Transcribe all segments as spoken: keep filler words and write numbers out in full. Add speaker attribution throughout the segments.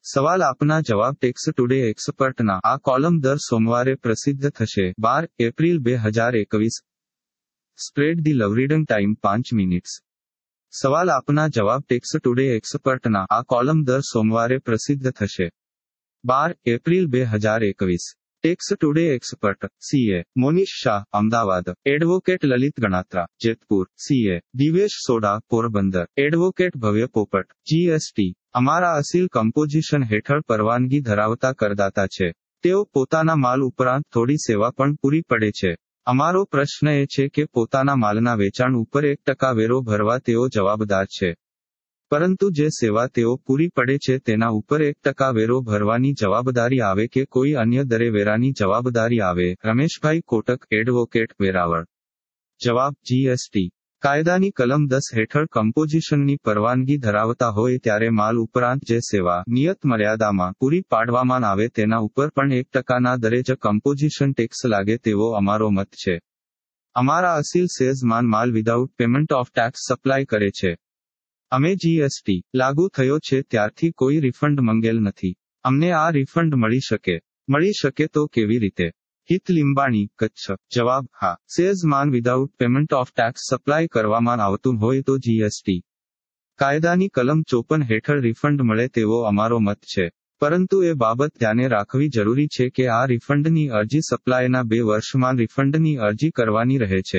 Speaker 1: સવાલ આપના જવાબ ટેક્સ ટુડે એક્સપર્ટના આ કોલમ દર સોમવારે પ્રસિદ્ધ થશે બાર એપ્રિલ બે હજાર એકવીસ. Spread the love reading time પાંચ મિનિટ્સ. સવાલ આપના જવાબ ટેક્સ ટુડે એક્સપર્ટના આ કોલમ દર સોમવારે પ્રસિદ્ધ થશે બાર એપ્રિલ બે હજાર એકવીસ. Tax today expert CA Monish Shah Ahmedabad, advocate Lalit Ganatra Jetpur, CA Divesh Soda Porbandar, advocate Bhavya Popat GST અમારા અસીલ કમ્પોઝિશન હેઠળ પરવાનગી ધરાવતા કરદાતા છે. તેઓ પોતાના માલ ઉપરાંત થોડી સેવા પણ પૂરી પડે છે. અમારો પ્રશ્ન એ છે કે પોતાના માલના વેચાણ ઉપર એક ટકા વેરો ભરવા તેઓ જવાબદાર છે. પરંતુ જે સેવા તેઓ પૂરી પડે છે તેના ઉપર એક ટકા વેરો ભરવાની જવાબદારી આવે કે કોઈ અન્ય દરે વેરાની જવાબદારી આવે. રમેશભાઈ કોટક, એડવોકેટ, વેરાવળ. જવાબ જીએસટી કાયદાની કલમ દસ હેઠળ કમ્પોઝિશનની પરવાનગી ધરાવતા હોય ત્યારે માલ ઉપરાંત જે સેવા નિયત મર્યાદામાં પૂરી પાડવામાં આવે તેના ઉપર પણ એક ટકાના દરે જ કમ્પોઝિશન ટેક્સ લાગે તેવો અમારો મત છે. અમારા અસીલ સેલ્સમાન માલ without payment of tax supply કરે છે. અમે જીએસટી લાગુ થયો છે ત્યારથી કોઈ રિફંડ મંગેલ નથી. અમને આ રિફંડ મળી શકે મળી શકે તો કેવી રીતે? હિત લીંબાણી, કચ્છ. જવાબ હા. સેલ્સમાન without payment of tax supply કરવામાં આવતું હોય તો જીએસટી કાયદાની કલમ ચોપન હેઠળ રિફંડ મળે તેવો અમારો મત છે. પરંતુ એ બાબત ધ્યાને રાખવી જરૂરી છે કે આ રિફંડની અરજી સપ્લાયના બે વર્ષમાં રિફંડની અરજી કરવાની રહે છે.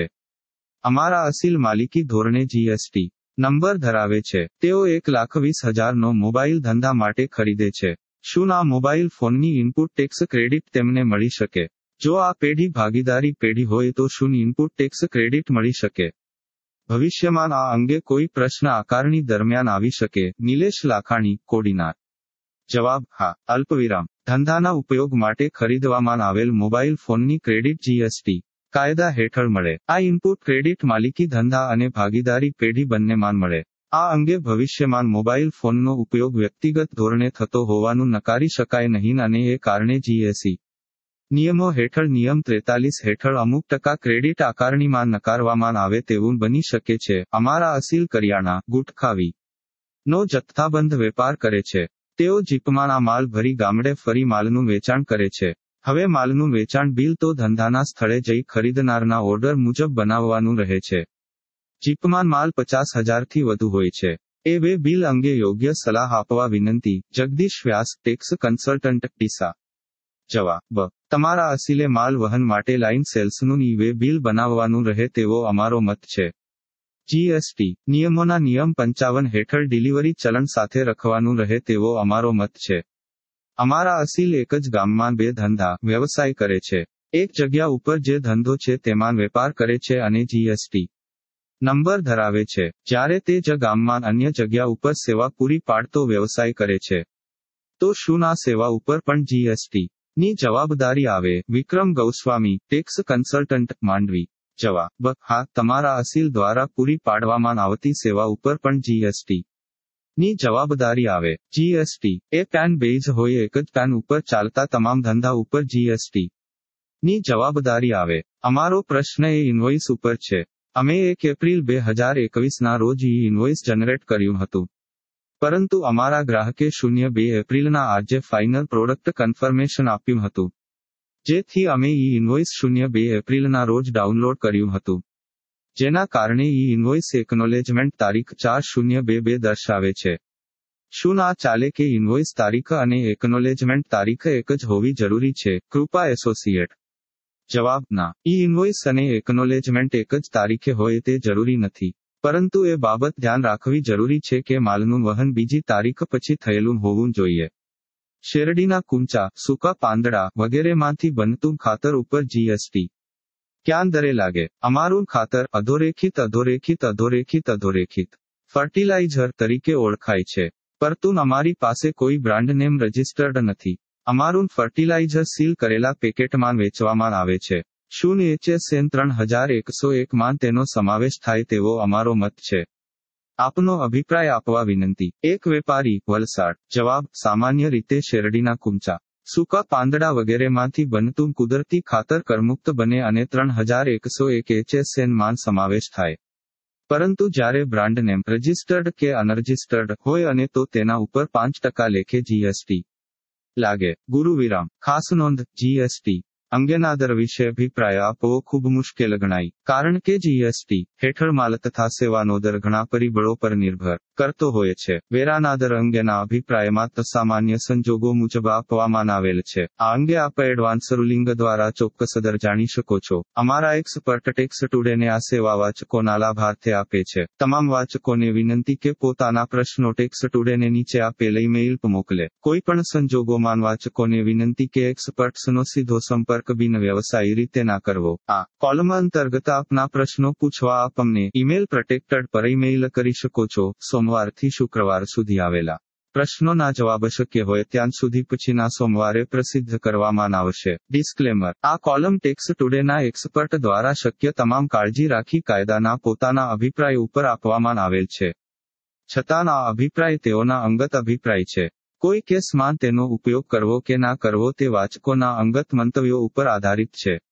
Speaker 1: અમારા અસીલ માલિકી ધોરણે જીએસટી નંબર ધરાવે છે. તેઓ એક લાખ વીસ હજારનો મોબાઈલ ધંધા માટે ખરીદે છે. શું આ મોબાઈલ ફોનની ઇનપુટ ટેક્સ ક્રેડિટ તેમને મળી શકે? જો આ પેઢી ભાગીદારી પેઢી હોય તો શું ઇનપુટ ટેક્સ ક્રેડિટ મળી શકે? ભવિષ્યમાં આ અંગે કોઈ પ્રશ્ન આકારણી દરમિયાન આવી શકે. નિલેશ લાખાણી, કોડીનાર. જવાબ હા. અલ્પવિરામ ધંધાના ઉપયોગ માટે ખરીદવામાં આવેલ મોબાઈલ ફોનની ક્રેડિટ જીએસટી કાયદા હેઠળ મળે. આ ઇનપુટ ક્રેડિટ માલિકી ધંધા અને ભાગીદારી પેઢી બંનેમાં મળે. આ અંગે ભવિષ્યમાં મોબાઈલ ફોનનો ઉપયોગ વ્યક્તિગત ધોરણે થતો હોવાનું નકારી શકાય નહીં અને એ કારણે જીએસટી નિયમો હેઠળ નિયમ ત્રેતાલીસ હેઠળ અમુક ટકા ક્રેડિટ આકારણીમાં નકારવામાં આવે તેવું બની શકે છે. અમારા અસીલ કરિયાણા, ગુટખાવી નો જથ્થાબંધ વેપાર કરે છે. તેઓ જીપમાં આ માલ ભરી ગામડે ફરી માલનું વેચાણ કરે છે. હવે માલનું વેચાણ બિલ તો ધંધાના સ્થળે જઈ ખરીદનારના ઓર્ડર મુજબ બનાવવાનું રહે છે. જીપમાં માલ પચાસ હજારથી વધુ હોય છે. એ વે બિલ અંગે યોગ્ય સલાહ આપવા વિનંતી. Jagdish Vyas, tax consultant, Deesa. જવાબ તમારા અસીલે માલ વહન માટે લાઇન સેલ્સનું ઈ વે બિલ બનાવવાનું રહે તેવો અમારો મત છે. જીએસટી નિયમોના નિયમ પંચાવન હેઠળ ડિલિવરી ચલણ સાથે રખવાનું રહે તેવો અમારો મત છે. અમારા અસીલ એક જ ગામમાં બે ધંધા વ્યવસાય કરે છે. એક જગ્યા ઉપર જે ધંધો છે તેમાં વેપાર કરે છે અને જીએસટી નંબર ધરાવે છે. જ્યારે તે જ ગામમાં અન્ય જગ્યા ઉપર સેવા પૂરી પાડતો વ્યવસાય કરે છે તો શું આ સેવા ઉપર પણ જીએસટી ની જવાબદારી આવે? Vikram Goswami, tax consultant, Mandvi. જવાબ હા. તમારા અસીલ દ્વારા પૂરી પાડવામાં આવતી સેવા ઉપર પણ જીએસટી ની જવાબદારી આવે. જીએસટી એ પેન બેઝ હોય એક જ પેન ઉપર ચાલતા તમામ ધંધા ઉપર જીએસટી ની જવાબદારી આવે. અમારો પ્રશ્ન એ ઇન્વોઇસ ઉપર છે. અમે એક એપ્રિલ બે હજાર એકવીસ ના રોજ ઈ ઇન્વોઇસ જનરેટ કર્યું હતું. પરંતુ અમારા ગ્રાહકે શૂન્ય બે એપ્રિલના આજે ફાઇનલ પ્રોડક્ટ કન્ફર્મેશન આપ્યું હતું. જેથી અમે ઈ ઇન્વોઇસ શૂન્ય બે એપ્રિલના રોજ ડાઉનલોડ કર્યું હતું. જેના કારણે ઈ ઇન્વોઇસ એકનોલેજમેન્ટ તારીખ ચાર શૂન્ય બે બે દર્શાવે છે. શું આ ચાલે કે ઇન્વોઇસ તારીખ અને એકનોલેજમેન્ટ તારીખ એક જ હોવી જરૂરી છે? કૃપા એસોસિએટ. જવાબ ના. ઈ ઇન્વોઇસ અને એકનોલેજમેન્ટ એક જ તારીખે હોય તે જરૂરી નથી. પરંતુ એ બાબત ધ્યાન રાખવી જરૂરી છે કે માલનું વહન બીજી તારીખ પછી થયેલું હોવું જોઈએ. શેરડીના કૂંચા, સૂકા પાંદડા વગેરેમાંથી બનતું ખાતર ઉપર જીએસટી ક્યાં દરે લાગે? અમારું ખાતર અધોરેખિત અધોરેખિત અધોરેખિત અધોરેખિત ફર્ટિલાઇઝર તરીકે ઓળખાય છે. પરતું અમારી પાસે કોઈ બ્રાન્ડ નેમ રજિસ્ટર્ડ નથી. અમારું ફર્ટિલાઇઝર સીલ કરેલા પેકેટમાં વેચવામાં આવે છે. શું એચએસએન ત્રણ હજાર એકસો એક માં તેનો સમાવેશ થાય તેવો અમારો મત છે? આપનો અભિપ્રાય આપવા વિનંતી. એક વેપારી, વલસાડ. જવાબ સામાન્ય રીતે શેરડીના કૂંચા, સૂકા પાંદડા વગેરેમાંથી બનતું કુદરતી ખાતર કરમુક્ત બને અને ત્રણ હજાર એકસો એક એચએસએન માં સમાવેશ થાય. પરંતુ જ્યારે બ્રાન્ડ નેમ રજિસ્ટર્ડ કે અનરજિસ્ટર્ડ હોય અને તો તેના ઉપર પાંચ ટકા લેખે જીએસટી લાગે. ગુરુવિરામ. ખાસ નોંધ, જીએસટી અંગેના દર વિશે અભિપ્રાય આપવો ખૂબ મુશ્કેલ ગણાય, કારણ કે જીએસટી હેઠળ માલ તથા સેવાનો દર ઘણા પરિબળો પર નિર્ભર કરતો હોય છે. વેરાના દર અંગેના અભિપ્રાયમાં સામાન્ય સંજોગો મુજબ આપવામાં આવેલ છે. આ અંગે આપ એડવાન્સ રૂલિંગ દ્વારા ચોક્કસ દર જાણી શકો છો. અમારા એક્સપર્ટ ટેક્સ ટુડેને આ સેવા વાચકોના લાભાર્થે આપે છે. તમામ વાચકોને વિનંતી કે પોતાના પ્રશ્નો ટેક્સ ટુડેને નીચે આપેલ ઈમેઇલ પર મોકલે. કોઈ પણ સંજોગોમાં વાચકોને વિનંતી કે એક્સપર્ટ્સનો સીધો સંપર્ક બિન વ્યવસાયી રીતે ના કરવો. આ કોલમ અંતર્ગત આપના પ્રશ્નો પૂછવા આપ અમને ઈમેલ પ્રોટેક્ટેડ પર ઈમેઇલ કરી શકો છો. સોમવારથી શુક્રવાર સુધી આવેલા પ્રશ્નોના જવાબ શક્ય હોય ત્યાં સુધી પછીના સોમવારે પ્રસિદ્ધ કરવામાં આવશે. ડિસ્ક્લેમર. આ કોલમ ટેક્સ ટુડેના એક્સપર્ટ દ્વારા શક્ય તમામ કાળજી રાખી કાયદાના પોતાના અભિપ્રાય ઉપર આપવામાં આવેલ છે. છતાં આ અભિપ્રાય તેઓના અંગત અભિપ્રાય છે. કોઈ કેસમાં તેનો ઉપયોગ કરવો કે ના કરવો તે વાચકોના અંગત મંતવ્યો ઉપર આધારિત છે.